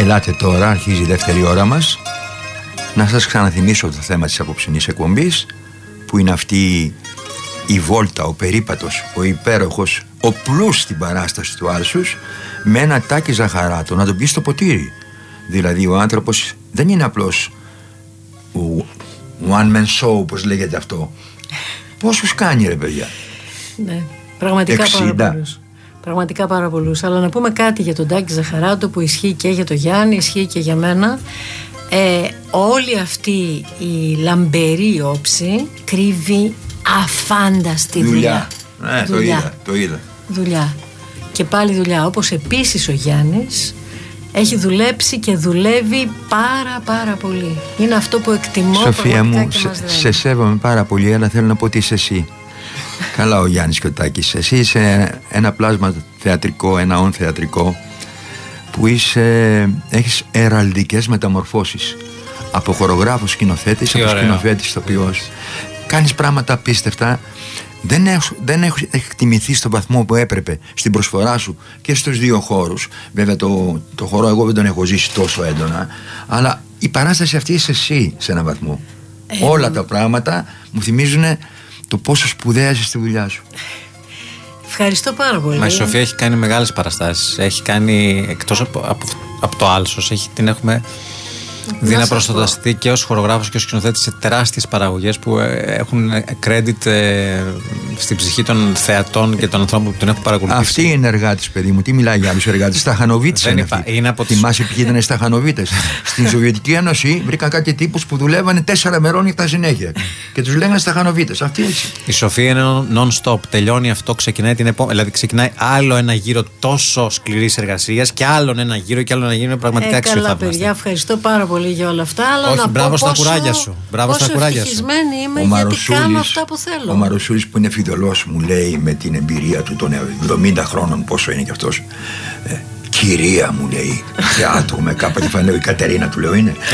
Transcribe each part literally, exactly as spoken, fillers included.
Ελάτε τώρα, αρχίζει η δεύτερη ώρα μας. Να σας ξαναθυμίσω το θέμα της απόψινής εκπομπής, που είναι αυτή η βόλτα, ο περίπατος, ο υπέροχος, ο πλούς στην παράσταση του Άλσους, με ένα Τάκη Ζαχαράτο να τον πει στο ποτήρι. Δηλαδή ο άνθρωπος δεν είναι απλώς one man show, όπως λέγεται αυτό. Πόσους κάνει, ρε παιδιά? Ναι, πραγματικά εξήντα. πάρα πολλούς. Πραγματικά πάρα πολλούς. Αλλά να πούμε κάτι για τον Τάκη Ζαχαράτο, που ισχύει και για τον Γιάννη, ισχύει και για μένα. Ε, όλη αυτή η λαμπερή όψη κρύβει αφάνταστη δουλειά. δουλειά. Ναι, δουλειά. Το είδα, το είδα. Δουλειά. Και πάλι δουλειά. Όπως επίσης ο Γιάννης έχει δουλέψει και δουλεύει πάρα πάρα πολύ. Είναι αυτό που εκτιμώ. Σοφία μου, και σε, μας σε σέβομαι πάρα πολύ, αλλά θέλω να πω ότι είσαι εσύ. Καλά ο Γιάννης και ο Τάκης. Εσύ είσαι ένα πλάσμα θεατρικό, ένα όν θεατρικό, που είσαι, έχεις εραλδικές μεταμορφώσεις. Από χορογράφος σκηνοθέτης, από σκηνοθέτης ηθοποιός. Κάνεις πράγματα απίστευτα. Δεν έχω, δεν έχω εκτιμηθεί στον βαθμό που έπρεπε στην προσφορά σου και στους δύο χώρους. Βέβαια το, το χώρο εγώ δεν τον έχω ζήσει τόσο έντονα, αλλά η παράσταση αυτή είσαι εσύ σε έναν βαθμό. Ε, Όλα τα πράγματα μου θυμίζουν το πόσο σπουδαία είσαι στη δουλειά σου. Ευχαριστώ πάρα πολύ. Μα η Σοφία έχει κάνει μεγάλες παραστάσεις. Έχει κάνει, εκτός από, από, από το Άλσος, έχει, την έχουμε δει να προστατευτεί και ως χορογράφος και ως σκηνοθέτης σε τεράστιες παραγωγές που έχουν credit ε, στην ψυχή των θεατών και των ανθρώπων που τον έχουν παρακολουθήσει. Αυτή είναι εργάτης, παιδί μου. Τι μιλάει για άλλους εργάτες? Σταχανοβίτες είναι αυτοί. Είναι από τις... Θυμάσαι ποιοι ήταν σταχανοβίτες? Στην Σοβιετική Ένωση βρήκαν κάτι τύπους που δουλεύανε τέσσερα μερόνυχτα συνέχεια και τους λέγανε σταχανοβίτες. Αυτή έτσι. Η Σοφία είναι non-stop. Τελειώνει αυτό, ξεκινάει την επόμενη. Δηλαδή ξεκινάει άλλο ένα γύρο τόσο σκληρής εργασίας και άλλον ένα γύρο και άλλο ένα γύρο. Είναι πραγματικά αξιοθαύμαστο. Καλά, παιδιά, ευχαριστώ πάρα πολύ για όλα αυτά. Αλλά όχι, να μπράβο πω στα πόσο, κουράγια σου. Μπράβο στα κουράγια σου. ευτυχισμένη είμαι ο γιατί κάνω αυτά που θέλω. Ο Μαροσούλης, που είναι φιδωλός, μου λέει με την εμπειρία του των εβδομήντα χρόνων, πόσο είναι κι αυτός, ε, κυρία μου λέει, θεάτρο με κάποτε θα λέω η Κατερίνα, του λέω είναι.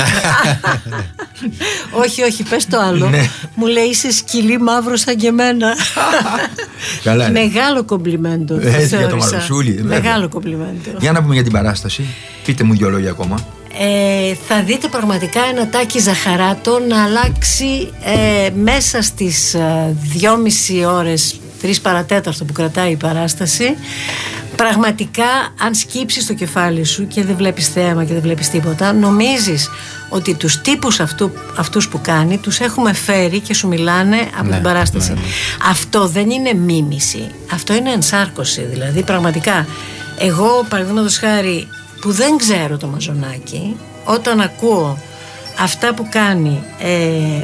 Όχι, όχι, πες το άλλο. Ναι. Μου λέει είσαι σκυλί μαύρο σαν και εμένα. Καλά, μεγάλο κομπλιμέντο. Έτσι, για το Μαροσούλη. Μεγάλο κομπλιμέντο. Για να πούμε για την παράσταση. Πείτε μου δύο λόγια ακόμα. Ε, θα δείτε πραγματικά ένα Τάκη Ζαχαράτο να αλλάξει ε, μέσα στις ε, δυόμιση ώρες, τρεις παρατέταρτο που κρατάει η παράσταση. Πραγματικά, αν σκύψεις το κεφάλι σου και δεν βλέπεις θέαμα και δεν βλέπεις τίποτα, νομίζεις ότι τους τύπους αυτού, αυτούς που κάνει τους έχουμε φέρει και σου μιλάνε από ναι, την παράσταση. ναι, ναι. Αυτό δεν είναι μίμηση, αυτό είναι ενσάρκωση. Δηλαδή πραγματικά, εγώ παραδείγματος χάρη που δεν ξέρω το Μαζονάκι, όταν ακούω αυτά που κάνει ε,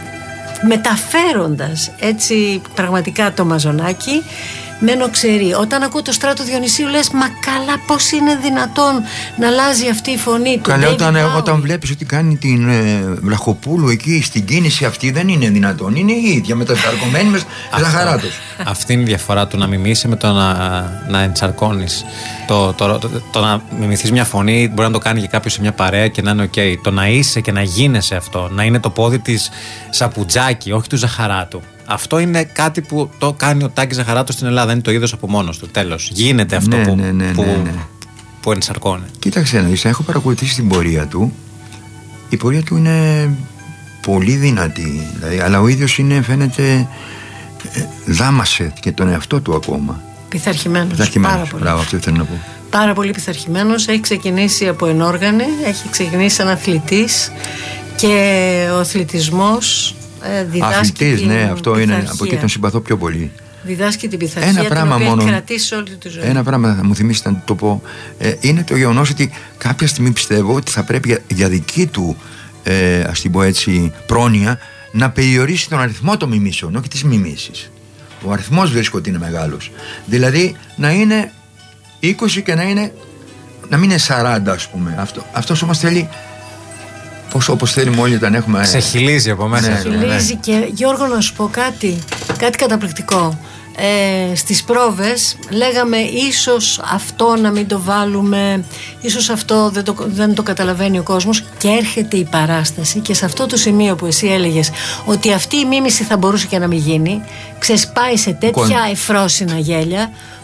μεταφέροντας έτσι πραγματικά το Μαζονάκι, μένω ξέρει. Όταν ακούω το Στράτο Διονυσίου λες, μα καλά, πώς είναι δυνατόν να αλλάζει αυτή η φωνή του? Καλά, όταν, όταν βλέπεις ότι κάνει την ε, Βλαχοπούλου εκεί στην κίνηση αυτή, δεν είναι δυνατόν. Είναι η ίδια μετασαρκωμένη με Ζαχαράτος. Αυτή είναι η διαφορά του να μιμήσει με το να, να ενσαρκώνεις. Το, το, το, το να μιμηθείς μια φωνή μπορεί να το κάνει και κάποιος σε μια παρέα και να είναι οκ. Okay. Το να είσαι και να γίνεσαι αυτό, να είναι το πόδι της Σαπουτζάκη, όχι του Ζαχαράτου. Αυτό είναι κάτι που το κάνει ο Τάκης Ζαχαράτος στην Ελλάδα. Είναι το είδος από μόνος του. Τέλος. Γίνεται αυτό ναι, που, ναι, ναι, που, ναι, ναι. που ενσαρκώνει. Κοίταξε να δεις, έχω παρακολουθήσει την πορεία του. Η πορεία του είναι πολύ δυνατή. Δηλαδή, αλλά ο ίδιος είναι, φαίνεται, ε, δάμασε και τον εαυτό του ακόμα. Πειθαρχημένος. Πειθαρχημένος. Μπράβο, αυτό θέλω να πω. Πάρα πολύ πειθαρχημένος. Έχει ξεκινήσει από ενόργανη, έχει ξεκινήσει σαν αθλητής και ο αθλητισμός διδάσκει. Αθλητής, την ναι, αυτό πειθαρχία. είναι. Από εκεί τον συμπαθώ πιο πολύ. Διδάσκει την πειθαρχία, Ένα πράγμα την οποία μόνο, έχει κρατήσει όλη τη ζωή. Ένα πράγμα θα μου θυμίσει να το πω. Ε, είναι το γεγονός ότι κάποια στιγμή πιστεύω ότι θα πρέπει για, για δική του, ε, ας την πω έτσι, πρόνοια, να περιορίσει τον αριθμό των μιμήσεων, όχι τις μιμήσεις. Ο αριθμός βρίσκω ότι είναι μεγάλος. Δηλαδή να είναι είκοσι και να είναι, να μην είναι σαράντα, ας πούμε. Αυτό, αυτός όμως θέλει. Πώς, όπως θέλουμε όλοι όταν έχουμε. Ξεχυλίζει από μέσα. Ναι, Ξεχυλίζει ναι, ναι. Και Γιώργο, να σου πω κάτι, κάτι καταπληκτικό. Ε, στις πρόβες λέγαμε ίσως αυτό να μην το βάλουμε, ίσως αυτό δεν το, δεν το καταλαβαίνει ο κόσμος, και έρχεται η παράσταση και σε αυτό το σημείο που εσύ έλεγες ότι αυτή η μίμηση θα μπορούσε και να μην γίνει, ξεσπάει σε τέτοια εφρόσινα γέλια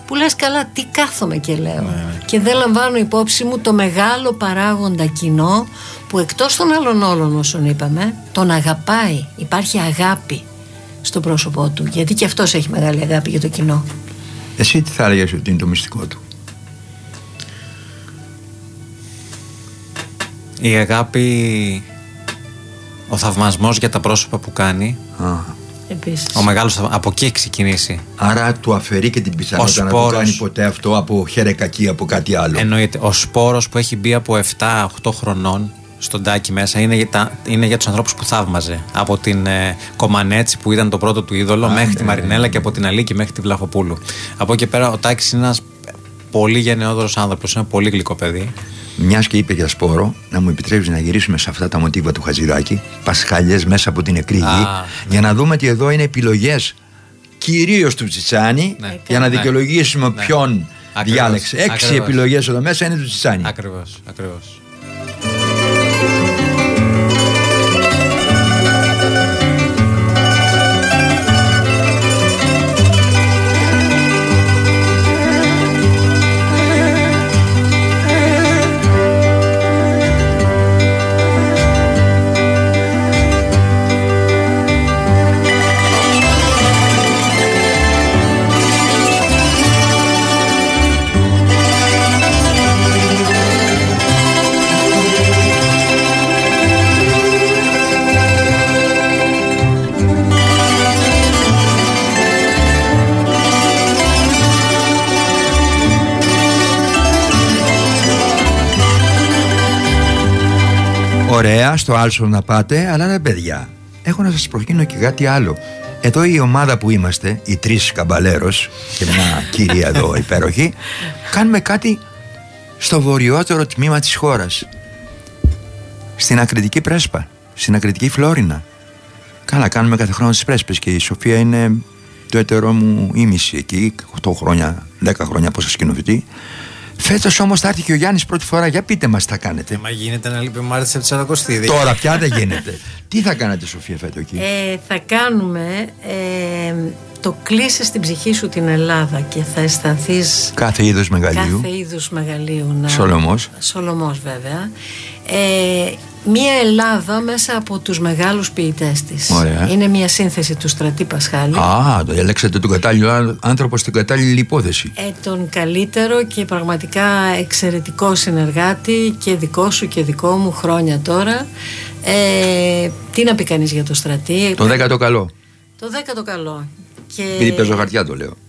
που λες καλά τι κάθομαι και λέω. Ναι. Και δεν λαμβάνω υπόψη μου το μεγάλο παράγοντα κοινό που εκτός των άλλων όλων όσων είπαμε τον αγαπάει, υπάρχει αγάπη στο πρόσωπό του, γιατί και αυτός έχει μεγάλη αγάπη για το κοινό. Εσύ τι θα έλεγες ότι είναι το μυστικό του? Η αγάπη, ο θαυμασμός για τα πρόσωπα που κάνει. Α. Επίσης. Ο μεγάλος, από εκεί έχει ξεκινήσει. Άρα του αφαιρεί και την πιθανότητα να το κάνει ποτέ αυτό από χερεκακή, από κάτι άλλο. Εννοείται. Ο σπόρος που έχει μπει από επτά οκτώ χρονών στον Τάκη μέσα είναι για, τα, είναι για τους ανθρώπους που θαύμαζε. Από την ε, Κομανέτσι που ήταν το πρώτο του είδωλο, Α, μέχρι ναι, τη Μαρινέλα, ναι. Και από την Αλίκη μέχρι τη Βλαχοπούλου. Από εκεί πέρα ο Τάκης είναι ένας πολύ γενναιόδωρος άνθρωπος, είναι ένα πολύ γλυκό παιδί. Μιας και είπε για σπόρο, να μου επιτρέψεις να γυρίσουμε σε αυτά τα μοτίβα του Χατζηδάκη, πασχαλιές μέσα από την νεκρή γη, ναι. Για να δούμε ότι εδώ είναι επιλογές κυρίως του Τσιτσάνη, ναι. Για να δικαιολογήσουμε ναι. Ποιον ακριβώς. Διάλεξε. Έξι ακριβώς. Επιλογές εδώ μέσα είναι του Τσιτσάνη. Ακριβώς, ακριβώς. Ωραία, στο Άλσο να πάτε, αλλά ρε παιδιά, έχω να σας προτείνω και κάτι άλλο. Εδώ η ομάδα που είμαστε, οι τρεις καμπαλέρος και μια κυρία εδώ υπέροχη, κάνουμε κάτι στο βορειότερο τμήμα της χώρας. Στην Ακριτική Πρέσπα, στην Ακριτική Φλόρινα. Καλά, κάνουμε κάθε χρόνο τις Πρέσπες και η Σοφία είναι το έτερό μου ήμιση εκεί, οκτώ χρόνια, δέκα χρόνια από σας σκηνοθετή. Φέτος όμως θα έρθει και ο Γιάννης πρώτη φορά. Για πείτε μας τι θα κάνετε. Μα γίνεται να λείπει ο Μάρτης από τη Σαρακοστή. Τώρα πια δεν γίνεται. Τι θα κάνετε, Σοφία, φέτος εκεί? Ε, θα κάνουμε ε, το κλείσε στην ψυχή σου την Ελλάδα και θα αισθανθείς κάθε είδους μεγαλείου. Κάθε είδους μεγαλείου. Να... Σολομός. Σολομός βέβαια. Ε, Μία Ελλάδα μέσα από τους μεγάλους ποιητές της. Ωραία. Είναι μια σύνθεση του Στρατή Πασχάλη. Α, το διαλέξατε τον κατάλληλο άνθρωπο στην κατάλληλη υπόθεση. Ε, τον καλύτερο και πραγματικά εξαιρετικό συνεργάτη και δικό σου και δικό μου χρόνια τώρα. Ε, τι να πει κανείς για το Στρατή? Το δέκατο καλό. Το δέκατο καλό. Και... Επειδή παίζω χαρτιά το λέω.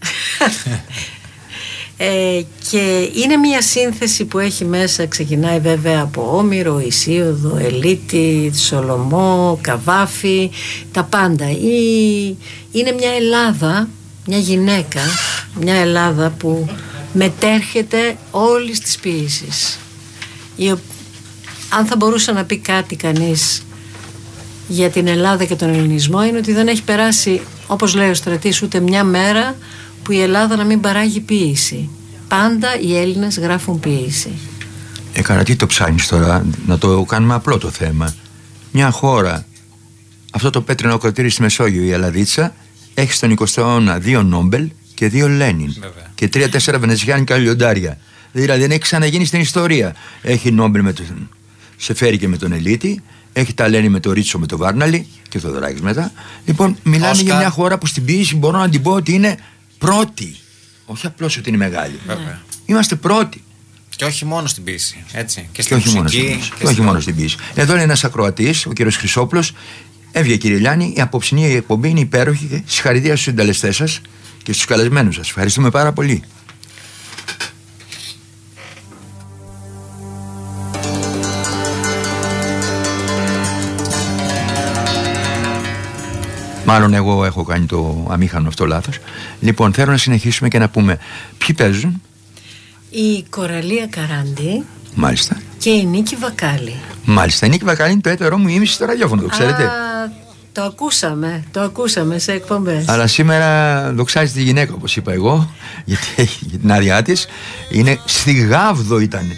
Ε, και είναι μια σύνθεση που έχει μέσα, ξεκινάει βέβαια από Όμηρο, Ησίωδο, Ελίτη, Σολομό, Καβάφη, τα πάντα. Ή, είναι μια Ελλάδα, μια γυναίκα, μια Ελλάδα που μετέρχεται όλης της ποίησης. Η, αν θα μπορούσε να πει κάτι κανείς για την Ελλάδα και τον ελληνισμό, είναι ότι δεν έχει περάσει, όπως λέει ο Στρατής, ούτε μια μέρα που η Ελλάδα να μην παράγει ποίηση. Πάντα οι Έλληνες γράφουν ποίηση. Έκανα τι το ψάχνεις τώρα? Να το κάνουμε απλό το θέμα. Μια χώρα, αυτό το πέτρινο κρατήρι στη Μεσόγειο, η Ελλαδίτσα, έχει στον εικοστό αιώνα δύο Νόμπελ και δύο Λένιν. Βέβαια. Και τρία-τέσσερα βενεζιάνικα λιοντάρια. Δηλαδή δεν έχει ξαναγίνει στην ιστορία. Έχει Νόμπελ με τον Σεφέρη και με τον Ελίτη. Έχει τα Λένιν με το Ρίτσο, με το Βάρναλι και το Δωράκης μετά. Λοιπόν, μιλάμε Όσκα. για μια χώρα που στην ποίηση μπορώ να την πω ότι είναι πρώτη. Όχι απλώς ότι είναι μεγάλη. Βέβαια. Είμαστε πρώτοι. Και όχι μόνο στην ποίηση. Έτσι. Και και στην όχι μουσική. Μόνο στην ποίηση. Και, και όχι μόνο στην ποίηση. Εδώ είναι ένας ακροατής, ο κύριος Χρυσόπουλος. Έβγαινε, κύριε Λιάννη, η απόψινή εκπομπή είναι υπέροχη. Συγχαρητήρια στους συντελεστές σας και στους καλεσμένους σας. Ευχαριστούμε πάρα πολύ. Μάλλον εγώ έχω κάνει το αμήχανο αυτό λάθος. Λοιπόν, θέλω να συνεχίσουμε και να πούμε ποιοι παίζουν. Η Κοραλία Καράντη. Μάλιστα. Και η Νίκη Βακάλη. Μάλιστα, η Νίκη Βακάλη είναι το έτερό μου ήμιση στο ραδιόφωνο, το ξέρετε. Α, το ακούσαμε, το ακούσαμε σε εκπομπές. Αλλά σήμερα δοξάζει τη γυναίκα, όπως είπα εγώ, γιατί έχει την άδειά της. Είναι στη Γάβδο ήταν.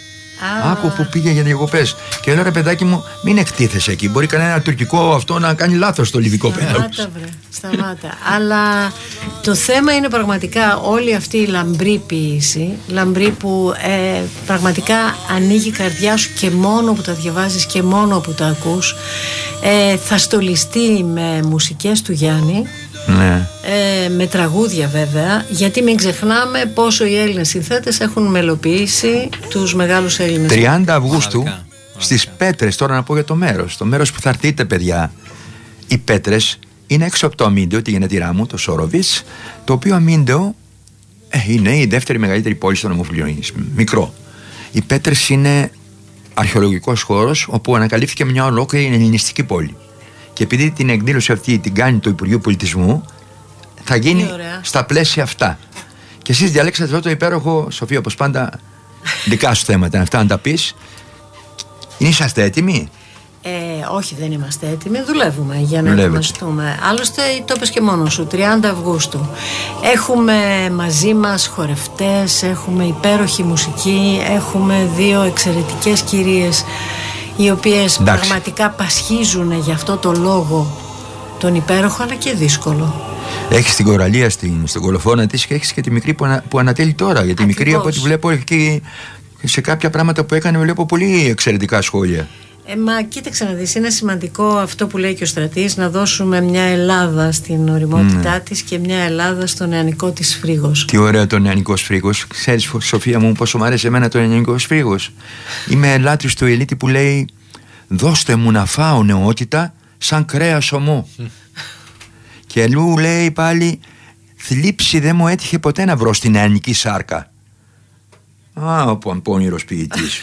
Άκου που πήγε για διακοπές. Και λέω, ρε παιδάκι μου, μην εκτίθεσαι εκεί. Μπορεί κανένα τουρκικό αυτό να κάνει λάθος στο λιβικό πέταλο. Σταμάτα, βρε. Σταμάτα. Αλλά το θέμα είναι πραγματικά όλη αυτή η λαμπρή ποίηση. Λαμπρή που ε, πραγματικά ανοίγει η καρδιά σου και μόνο που τα διαβάζεις και μόνο που τα ακούς. Ε, θα στολιστεί με μουσικές του Γιάννη. Ναι. Ε, με τραγούδια βέβαια, γιατί μην ξεχνάμε πόσο οι Έλληνες συνθέτες έχουν μελοποιήσει τους μεγάλους Έλληνες. τριάντα Αυγούστου στις Πέτρες, τώρα να πω για το μέρος. Το μέρος που θα έρθετε, παιδιά. Οι Πέτρες είναι έξω από το Αμίντεο, τη γενετηρά μου, το Σόροβιτς, το οποίο Αμίντεο ε, είναι η δεύτερη μεγαλύτερη πόλη στον Ομοφυλιών. Μικρό. Οι Πέτρες είναι αρχαιολογικός χώρος όπου ανακαλύφθηκε μια ολόκληρη ελληνιστική πόλη. Και επειδή την εκδήλωση αυτή την κάνει το Υπουργείο Πολιτισμού, θα γίνει στα πλαίσια αυτά. Και εσείς διαλέξατε αυτό το υπέροχο, Σοφία, όπως πάντα, δικά σου θέματα, αυτά να τα πεις. Είσαστε έτοιμοι? Ε, όχι, δεν είμαστε έτοιμοι. Δουλεύουμε για να ετοιμαστούμε. Άλλωστε, το είπες και μόνος σου, τριάντα Αυγούστου. Έχουμε μαζί μας χορευτές, έχουμε υπέροχη μουσική, έχουμε δύο εξαιρετικές κυρίες, οι οποίες Εντάξει. πραγματικά πασχίζουν για αυτό το λόγο τον υπέροχο αλλά και δύσκολο. Έχεις την Κοραλία στην, στην κολοφόνα της και έχεις και τη μικρή που, ανα, που ανατέλει τώρα. Γιατί η μικρή, από ό,τι βλέπω, έχει και σε κάποια πράγματα που έκανε, βλέπω πολύ εξαιρετικά σχόλια. Ε, μα κοίταξε να δεις, είναι σημαντικό αυτό που λέει και ο Στρατής, να δώσουμε μια Ελλάδα στην ωριμότητά mm. της και μια Ελλάδα στο νεανικό της φρίγος. Τι ωραίο το νεανικό φρίγος. Ξέρεις, Σοφία μου, πόσο μου αρέσει εμένα το νεανικό φρίγος. Είμαι λάτρης του Ελίτη που λέει, δώστε μου να φάω νεότητα σαν κρέας ομό. Mm. Και αλλού λέει πάλι, θλίψη δεν μου έτυχε ποτέ να βρω στην νεανική σάρκα. Α, ο πονηρός ποιητής.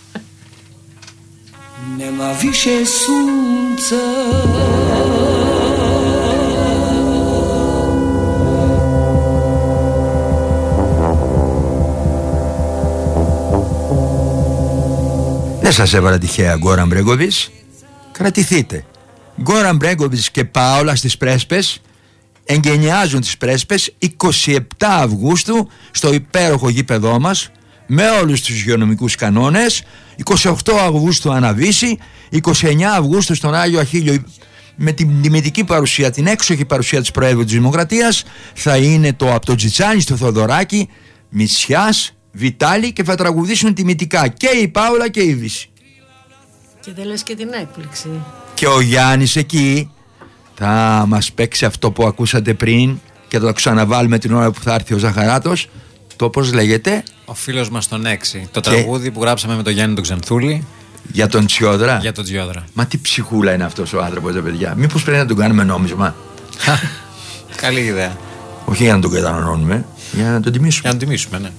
Nema više sunca, δεν σας έβαλα τυχαία Γκόραν Μπρέγκοβιτς. Κρατηθείτε. Γκόραν Μπρέγκοβιτς και Πάολα στις Πρέσπες εγκαινιάζουν τις Πρέσπες είκοσι επτά Αυγούστου στο υπέροχο γήπεδό μας, με όλους τους υγειονομικούς κανόνες. είκοσι οκτώ Αυγούστου Αναβίση, είκοσι εννέα Αυγούστου στον Άγιο Αχίλιο, με την τιμητική παρουσία, την έξοχη παρουσία της Προέδρου της Δημοκρατίας, θα είναι το από το Τζιτσάνι στο Θοδωράκι, Μητσιάς, Βιτάλη, και θα τραγουδήσουν τιμητικά και η Πάολα και η Βύση. Και δεν λες και την έκπληξη. Και ο Γιάννης εκεί θα μας παίξει αυτό που ακούσατε πριν και θα το ξαναβάλουμε την ώρα που θα έρθει ο Ζαχαράτος. Το πώς λέγεται? Ο φίλος μας τον έξι. Το και... τραγούδι που γράψαμε με τον Γιάννη τον Ξανθούλη. Για τον Τσιόδρα. Για τον Τσιόδρα. Μα τι ψυχούλα είναι αυτός ο άνθρωπος, ρε παιδιά. Μήπως πρέπει να τον κάνουμε νόμισμα? Καλή ιδέα. Όχι για να τον καταναλώνουμε, για να τον τιμήσουμε. Για να τον τιμήσουμε, ναι.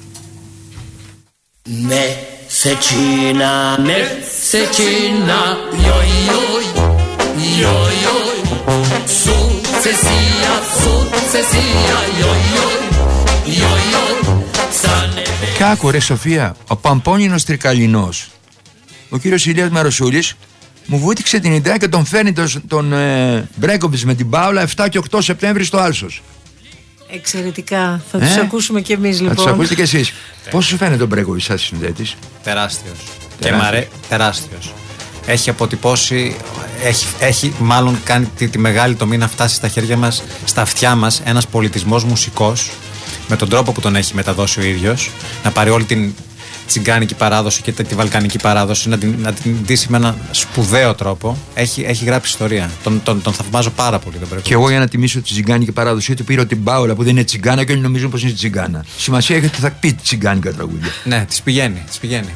Mesecina, mesecina, joj, joj, joj, joj, sucesija, sucesija, joj, joj, joj, joj, sa nebe. Κάκου ρε Σοφία, ο Παμπώνινος Τρικαλινός, ο κύριος Ηλίας Μαροσούλης, μου βούτυξε την ιδέα και τον φέρνει τον, τον ε, Μπρέγκοβιτς με την Πάολα επτά και οκτώ Σεπτέμβρη στο Άλσος. Εξαιρετικά. Θα τους ε? ακούσουμε κι εμείς λοιπόν. Θα τους ακούσετε κι εσείς. Πώς σου φαίνεται ο Μπρέγκοβιτς σαν συνδέτης? Τεράστιος. Και μαρέ, τεράστιος. Έχει αποτυπώσει, έχει, έχει μάλλον κάνει τη, τη μεγάλη τομή να φτάσει στα χέρια μας, στα αυτιά μας, ένας πολιτισμός μουσικός, με τον τρόπο που τον έχει μεταδώσει ο ίδιος, να πάρει όλη την τσιγκάνικη παράδοση και τη βαλκανική παράδοση, να την, να την ντύσει με έναν σπουδαίο τρόπο. Έχει, έχει γράψει ιστορία. Τον, τον, τον θαυμάζω πάρα πολύ τον Μπρέγκοβιτς. Και εγώ για να τιμήσω τη τσιγκάνικη παράδοση του πήρα την Πάολα που δεν είναι τσιγκάνα και όλοι νομίζουν πως είναι τσιγκάνα. Σημασία έχει ότι θα πει τσιγκάνικα τραγούδια. Ναι, της πηγαίνει, της πηγαίνει.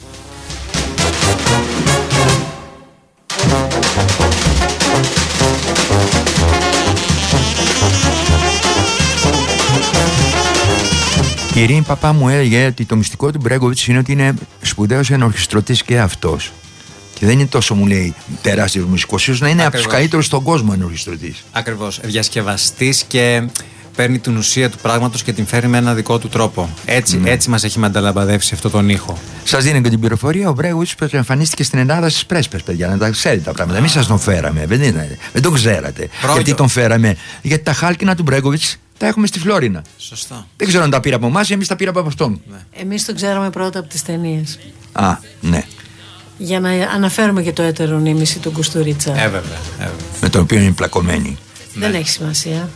Η Ειρήνη Παπά μου έλεγε ότι το μυστικό του Μπρέγκοβιτς είναι ότι είναι σπουδαίος ενορχιστρωτής και αυτός. Και δεν είναι τόσο, μου λέει, τεράστιος μουσικός, ίσως να είναι Ακριβώς. από τους καλύτερους στον κόσμο ενορχιστρωτής. Ακριβώς. Διασκευαστής και παίρνει την ουσία του πράγματος και την φέρει με ένα δικό του τρόπο. Έτσι, ναι. έτσι μας έχει μεταλαμπαδεύσει αυτόν τον ήχο. Σας δίνω και την πληροφορία, ο Μπρέγκοβιτς εμφανίστηκε στην Ελλάδα στις Πρέσπες, παιδιά, να τα ξέρετε τα πράγματα. Εμείς σας τον φέραμε, δεν, είναι, δεν τον ξέρατε. Πρόκειο. Γιατί τον φέραμε? Γιατί τα χάλκινα του Μπρέγκοβιτς τα έχουμε στη Φλόρινα. Σωστά. Δεν ξέρω αν τα πήρα από εμάς ή εμείς τα πήρα από αυτόν. Ναι. Εμείς τον ξέραμε πρώτα από τις ταινίες. Α, ναι. Για να αναφέρουμε και το έτερο νήμιση του Κουστουρίτσα. Ε, βέβαια, ε, βέβαια. Με το οποίο είναι πλακωμένη. Δεν έχει σημασία.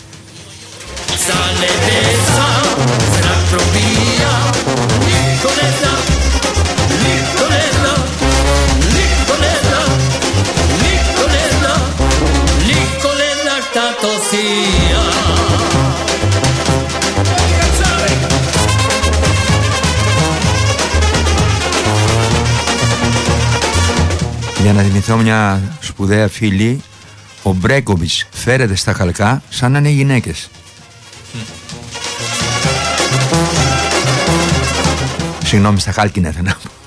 Για να θυμηθώ μια σπουδαία φίλη, ο Μπρέκοβιτς φέρεται στα χαλκά σαν να είναι γυναίκες. Mm. Συγγνώμη, στα χάλκινα ήθελα να πω.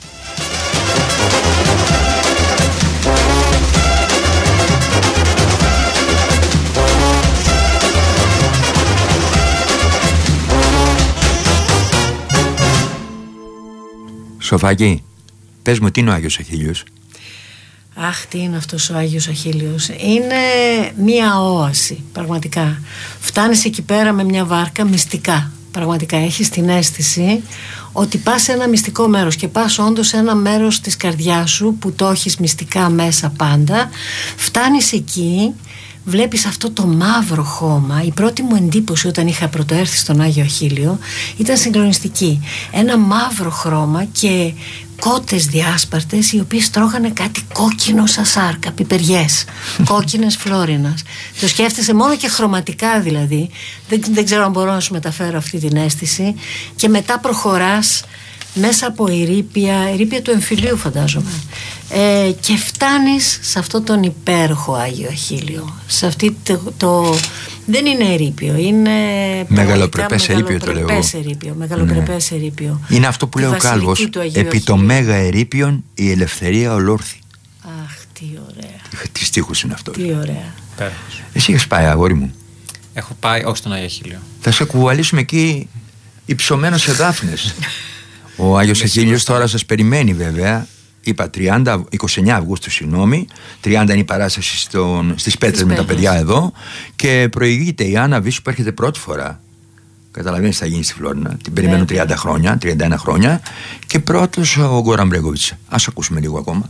Σοφάκη, πες μου, τι είναι ο Άγιος Αχίλιος? Αχ, τι είναι αυτός ο Άγιος Αχίλιος? Είναι μία όαση, πραγματικά. Φτάνεις εκεί πέρα με μια βάρκα μυστικά. Πραγματικά έχεις την αίσθηση ότι πας σε ένα μυστικό μέρος και πας όντως σε ένα μέρος της καρδιάς σου που το έχεις μυστικά μέσα πάντα. Φτάνεις εκεί, βλέπεις αυτό το μαύρο χώμα. Η πρώτη μου εντύπωση όταν είχα πρωτοέρθει στον Άγιο Αχίλιο ήταν συγκλονιστική. Ένα μαύρο χρώμα και κότες διάσπαρτες οι οποίες τρώγανε κάτι κόκκινο σαν σάρκα, πιπεριές, κόκκινες φλόρινας. Το σκέφτεσαι μόνο και χρωματικά δηλαδή. Δεν, δεν ξέρω αν μπορώ να σου μεταφέρω αυτή την αίσθηση. Και μετά προχωράς μέσα από ερείπια, ερείπια του εμφυλίου φαντάζομαι, ε, και φτάνεις σε αυτό τον υπέροχο Άγιο Αχίλιο. Σε αυτή το, το δεν είναι ερείπιο, είναι μεγαλοπρεπές ερείπιο, το λέω. Ερείπιο, μεγαλοπρεπές ναι. ερείπιο. Είναι αυτό που λέει ο Κάλβος, επί το μέγα ερείπιον η ελευθερία ολόρθη. Αχ, τι ωραία. Τι στίχος είναι αυτό? Τι ωραία. Πέρας. Εσύ έχεις πάει, αγόρι μου? Έχω πάει, όχι στον Άγιο Αχίλιο. Θα σε κουβαλήσουμε εκεί υψωμένο σε δάφνες. Ο Άγιος Αχίλιος τώρα σας περιμένει βέβαια. Είπα τριάντα, είκοσι εννέα Αυγούστου, συγγνώμη. τριάντα είναι η παράσταση στον, στις Πέτρες με τα παιδιά εδώ. Και προηγείται η Άννα Βίσου που έρχεται πρώτη φορά. Καταλαβαίνεις, θα γίνει στη Φλόρινα. Την περιμένουν τριάντα χρόνια, τριάντα ένα χρόνια. Και πρώτος ο Γκόραν Μπρέκοβιτς. Ας ακούσουμε λίγο ακόμα.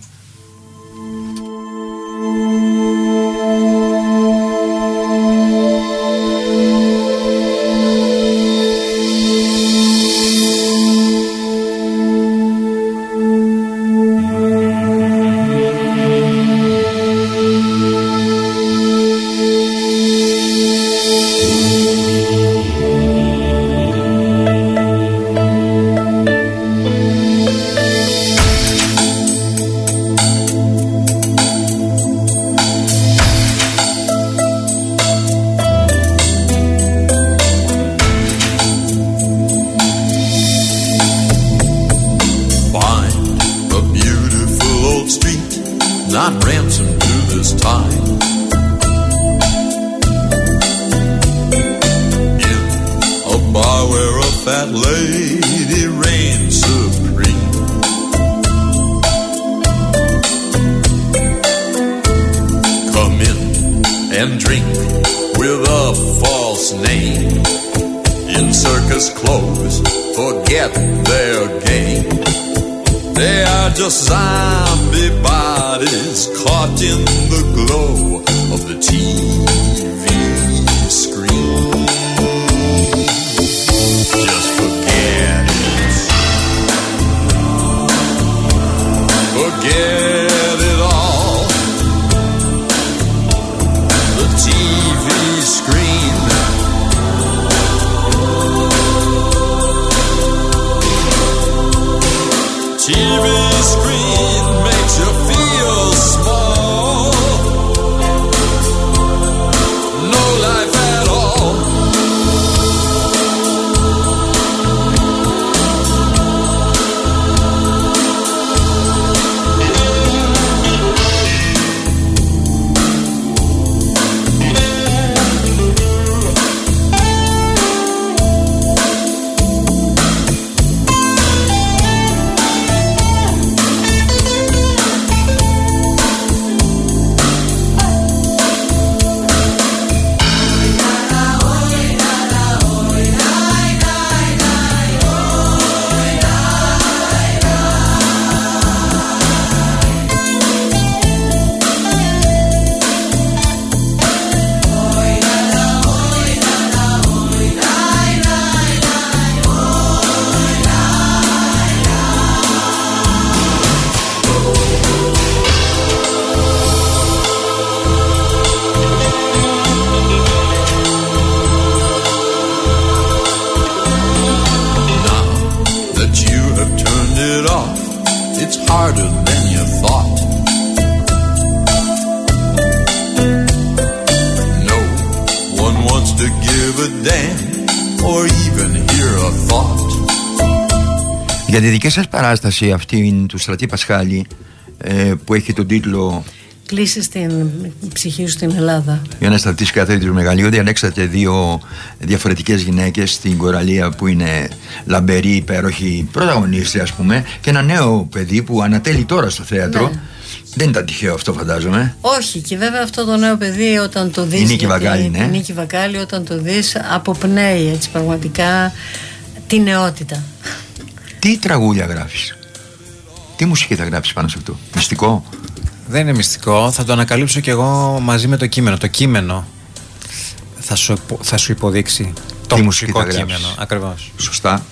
it's harder than you thought. No one wants to give a damn or even hear a thought. Για τη δική σας παράσταση αυτή του Στρατή Πασχάλη, ε, που έχει τον τίτλο «Κλείσε την ψυχή σου στην Ελλάδα». Για να σταθεί καθένα του μεγαλείου, διαλέξατε δύο διαφορετικές γυναίκες, την Κοραλία που είναι λαμπερή, υπέροχη πρωταγωνίστρια, ας πούμε, και ένα νέο παιδί που ανατέλει τώρα στο θέατρο. Ναι. Δεν ήταν τυχαίο αυτό, φαντάζομαι. Όχι, και βέβαια αυτό το νέο παιδί όταν το δεις, η Νίκη Βακάλη, ναι. Η Νίκη Βακάλη όταν το δεις αποπνέει έτσι πραγματικά τη νεότητα. Τι τραγούδια γράφεις, τι μουσική θα γράψεις πάνω σε αυτό, μυστικό? Δεν είναι μυστικό, θα το ανακαλύψω κι εγώ μαζί με το κείμενο. Το κείμενο θα σου, θα σου υποδείξει το μουσικό κείμενο. Ακριβώς. Σωστά.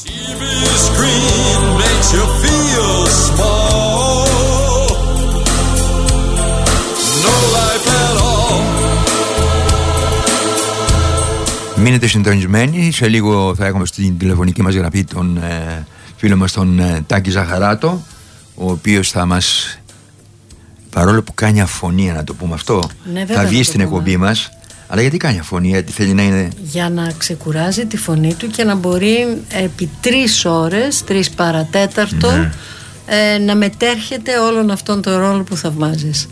Μείνετε συντονισμένοι, σε λίγο θα έχουμε στην τηλεφωνική μας γραφή τον ε, φίλο μας τον ε, Τάκη Ζαχαράτο, ο οποίος θα μας, παρόλο που κάνει αφωνία, να το πούμε αυτό, ναι, θα βγει στην εκπομπή μας. Αλλά γιατί κάνει αφωνία, γιατί θέλει να είναι... Για να ξεκουράζει τη φωνή του και να μπορεί επί τρεις ώρες, τρεις παρατέταρτο, ναι. ε, να μετέρχεται όλον αυτόν τον ρόλο που θαυμάζεις.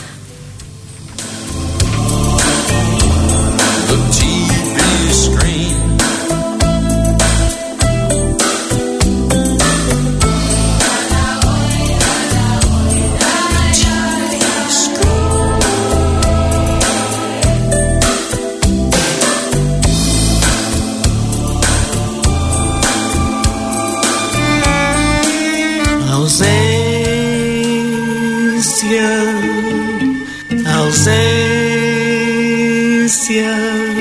Ausência,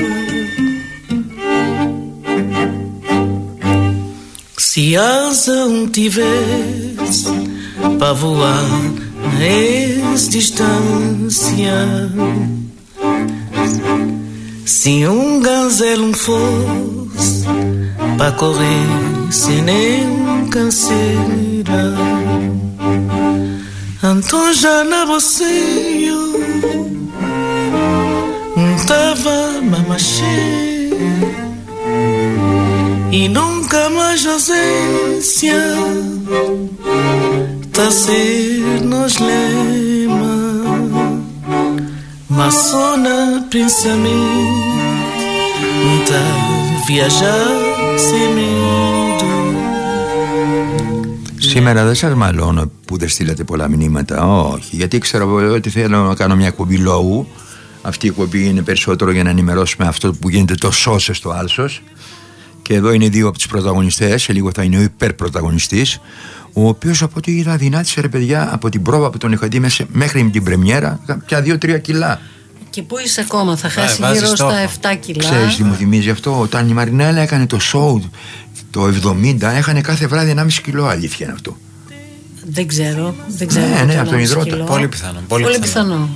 se asa um tivesse para voar nessa distância, se um gazelo um fosse para correr sem nenhum canseira, então já na boceio tava mamachê e nunca mais ausência tá ser nos lema mas só na pensamento tá viajar sem medo. Σήμερα δεν σας μαλώνω που δεν στείλατε πολλά μηνύματα, όχι, γιατί ξέρω ότι θέλω να κάνω μια εκπομπή λόγου. Αυτή η εκπομπή είναι περισσότερο για να ενημερώσουμε αυτό που γίνεται το σώσε στο άλσος. Και εδώ είναι δύο από τις πρωταγωνιστές. Σε λίγο θα είναι ο υπερπρωταγωνιστής, ο οποίος από ό,τι είδα δυνάτησε, ρε παιδιά, από την πρόβα που τον είχα δει μέχρι την πρεμιέρα, πια δύο-τρία κιλά. Και πού είσαι ακόμα, θα χάσει Ά, γύρω στα επτά κιλά. Ξέρεις τι μου θυμίζει αυτό? Όταν η Μαρινέλα έκανε το σόου το εβδομήντα, έχανε κάθε βράδυ ενάμιση κιλό. Αλήθεια είναι αυτό? Δεν ξέρω. Δεν ξέρω. Ναι, ναι, από τον υδρότα. Πολύ πιθανό. Πολύ, πολύ πιθανό. πιθανό.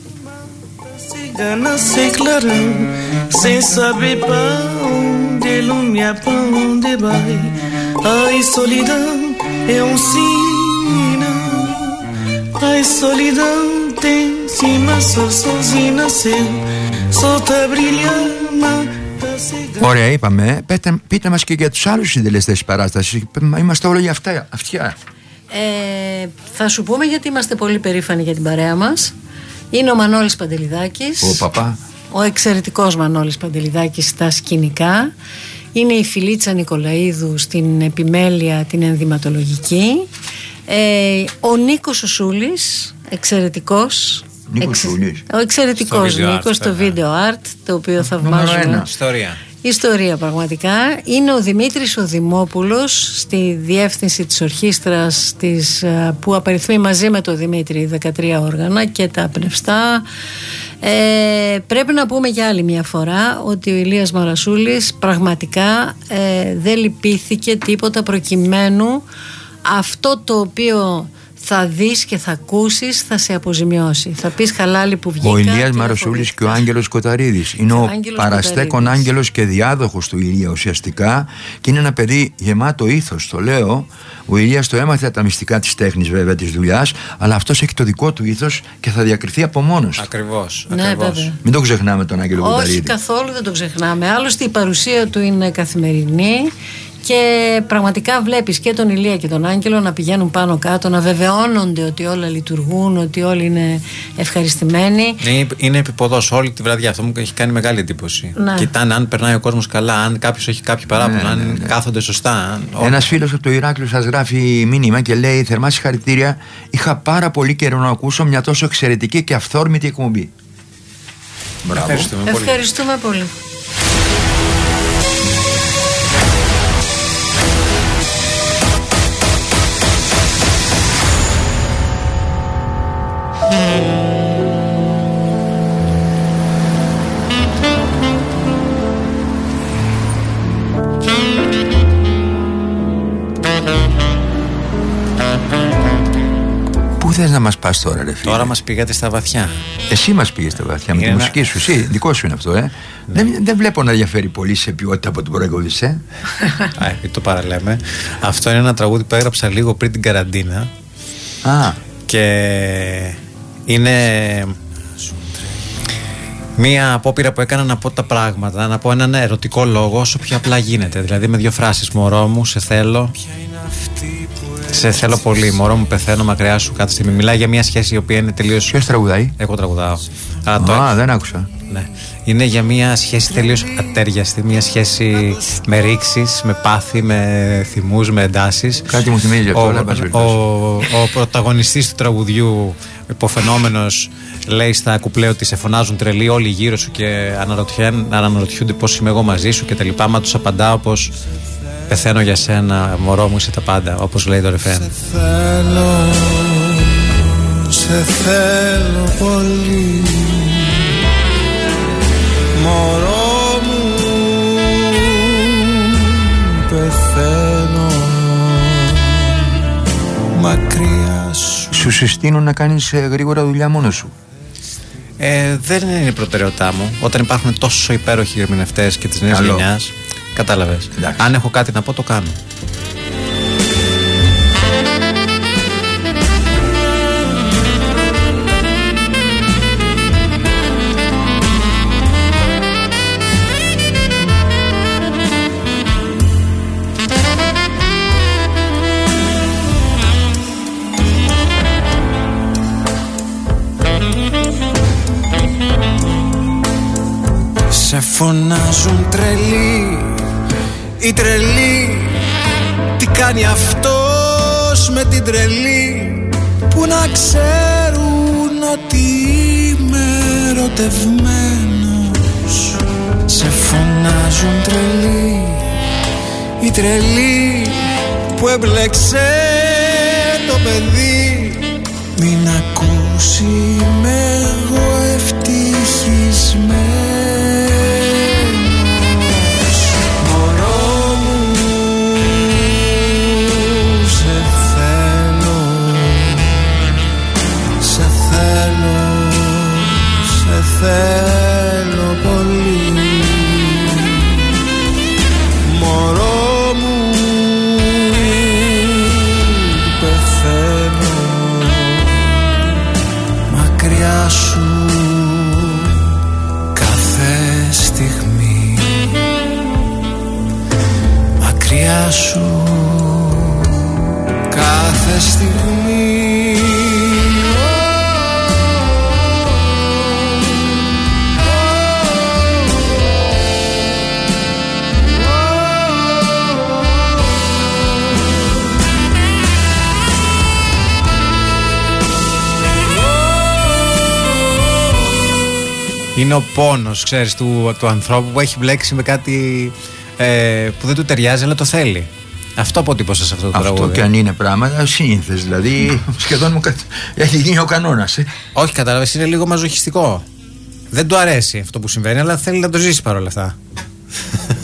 Gana sem clarão, sem saber pra onde iluminar, pra onde vai. Ai, solidão é um sinal. Ai, solidão tem cima, só sozinho nasceu. Só tá brilhando. Ωραία, είπαμε. Πείτε, πείτε μας και για τους άλλους συντελεστές της παράστασης. Είμαστε όλοι για αυτά, αυτιά. Ε, θα σου πούμε γιατί είμαστε πολύ περήφανοι για την παρέα μας. Είναι ο Μανώλης Παντελιδάκης, ο παπά, ο εξαιρετικός Μανώλης Παντελιδάκης στα σκηνικά. Είναι η Φιλίτσα Νικολαίδου στην επιμέλεια την ενδυματολογική. ε, Ο Νίκος ο Σούλης, εξαιρετικός. Νίκος Εξ... Σούλης. Ο εξαιρετικός Νίκος στο βίντεο art, το οποίο θαυμάζουμε. Ιστορία. Ιστορία πραγματικά. Είναι ο Δημήτρης ο Δημόπουλος στη διεύθυνση της ορχήστρας της, που απαριθμεί μαζί με το Δημήτρη δεκατρία όργανα και τα πνευστά. Ε, πρέπει να πούμε για άλλη μια φορά ότι ο Ηλίας Μαρασούλης πραγματικά ε, δεν λυπήθηκε τίποτα προκειμένου αυτό το οποίο θα δεις και θα ακούσεις, θα σε αποζημιώσει. Θα πεις χαλάλι που βγήκα. Ο Ηλίας Μαροσούλης και ο Άγγελος Κοταρίδης είναι ο, ο παραστέκον άγγελος και διάδοχος του Ηλία ουσιαστικά, και είναι ένα παιδί γεμάτο ήθος, το λέω. Ο Ηλίας το έμαθε τα μυστικά της τέχνης, βέβαια, της δουλειάς, αλλά αυτός έχει το δικό του ήθος και θα διακριθεί από μόνος. Ακριβώς. Ναι, ακριβώς. Μην το ξεχνάμε τον Άγγελο Κοταρίδη. Όχι, καθόλου δεν το ξεχνάμε. Άλλωστε η παρουσία του είναι καθημερινή. Και πραγματικά βλέπεις και τον Ηλία και τον Άγγελο να πηγαίνουν πάνω κάτω, να βεβαιώνονται ότι όλα λειτουργούν, ότι όλοι είναι ευχαριστημένοι. Είναι, είναι επιποδός όλη τη βραδιά. Αυτό μου έχει κάνει μεγάλη εντύπωση. Ναι. Κοιτάνε αν περνάει ο κόσμος καλά, αν κάποιος έχει κάποιο παράπονο, ναι, αν ναι, ναι. κάθονται σωστά. Ένας φίλος από το Ηράκλειο σας γράφει μήνυμα και λέει: θερμά συγχαρητήρια. Είχα πάρα πολύ καιρό να ακούσω μια τόσο εξαιρετική και αυθόρμητη εκπομπή. Μπράβο. Ευχαριστούμε, Ευχαριστούμε πολύ. πολύ. Πού θες να μας πας τώρα, ρε φίλε? Τώρα μας πήγατε στα βαθιά. Εσύ μας πήγες στα βαθιά με τη ένα... μουσική σου. Εσύ, δικό σου είναι αυτό, ε. Ναι. Δεν, δεν βλέπω να διαφέρει πολύ σε ποιότητα από τον προηγούμενο, ε. Α, το παραλέμε. Αυτό είναι ένα τραγούδι που έγραψα λίγο πριν την καραντίνα. Α. Και είναι μία απόπειρα που έκανα να πω τα πράγματα, να πω έναν ερωτικό λόγο όσο πιο απλά γίνεται. Δηλαδή με δύο φράσεις: μωρό μου, σε θέλω. Σε θέλω πολύ. Μωρό μου, πεθαίνω μακριά σου κάθε στιγμή. Μιλάει για μια σχέση η οποία είναι τελείως. Ποιος τραγουδάει? Εγώ τραγουδάω. Α, Α, το... δεν άκουσα. Ναι. Είναι για μια σχέση τελείως ατέριαστη. Μια σχέση με ρήξεις, με πάθη, με θυμούς, με εντάσεις. Κάτι μου θυμίζει αυτό. Ο, ο, ο πρωταγωνιστής του τραγουδιού, υποφαινόμενος, λέει στα κουπλέ ότι σε φωνάζουν τρελή όλοι γύρω σου και αναρωτιούνται πώς είμαι εγώ μαζί σου και τα λοιπά. Μα τους απαντάω πως πεθαίνω για σένα, μωρό μου, είσαι τα πάντα, όπως λέει το ρεφρέν. Σε θέλω, σε θέλω πολύ, μωρό μου, πεθαίνω μακριά σου. Σου συστήνω να κάνεις ε, γρήγορα δουλειά μόνος σου. Ε, δεν είναι η προτεραιότητά μου. Όταν υπάρχουν τόσο υπέροχοι ερμηνευτές και της νέας γενιάς, κατάλαβες. Εντάξει. Αν έχω κάτι να πω, το κάνω. Σε φωνάζουν τρελή, η τρελή. Τι κάνει αυτός με την τρελή, που να ξέρουν ότι είμαι ερωτευμένος. Σε φωνάζουν τρελή, η τρελή, που έμπλεξε το παιδί. Μην ακούσει, είμαι εγώ ευτυχισμένος. Θέλω πολύ, μωρό μου, πεθαίνω μακριά σου κάθε στιγμή, μακριά σου κάθε στιγμή. Είναι ο πόνος, ξέρεις, του, του ανθρώπου που έχει μπλέξει με κάτι ε, που δεν του ταιριάζει, αλλά το θέλει. Αυτό αποτύπωσα σε αυτό το τραγούδι. Αυτό και αν είναι πράγματα σύνηθες, δηλαδή σχεδόν μου έχει γίνει ο κανόνας. Ε. Όχι, κατάλαβες, είναι λίγο μαζοχιστικό. Δεν του αρέσει αυτό που συμβαίνει, αλλά θέλει να το ζήσει παρόλα αυτά.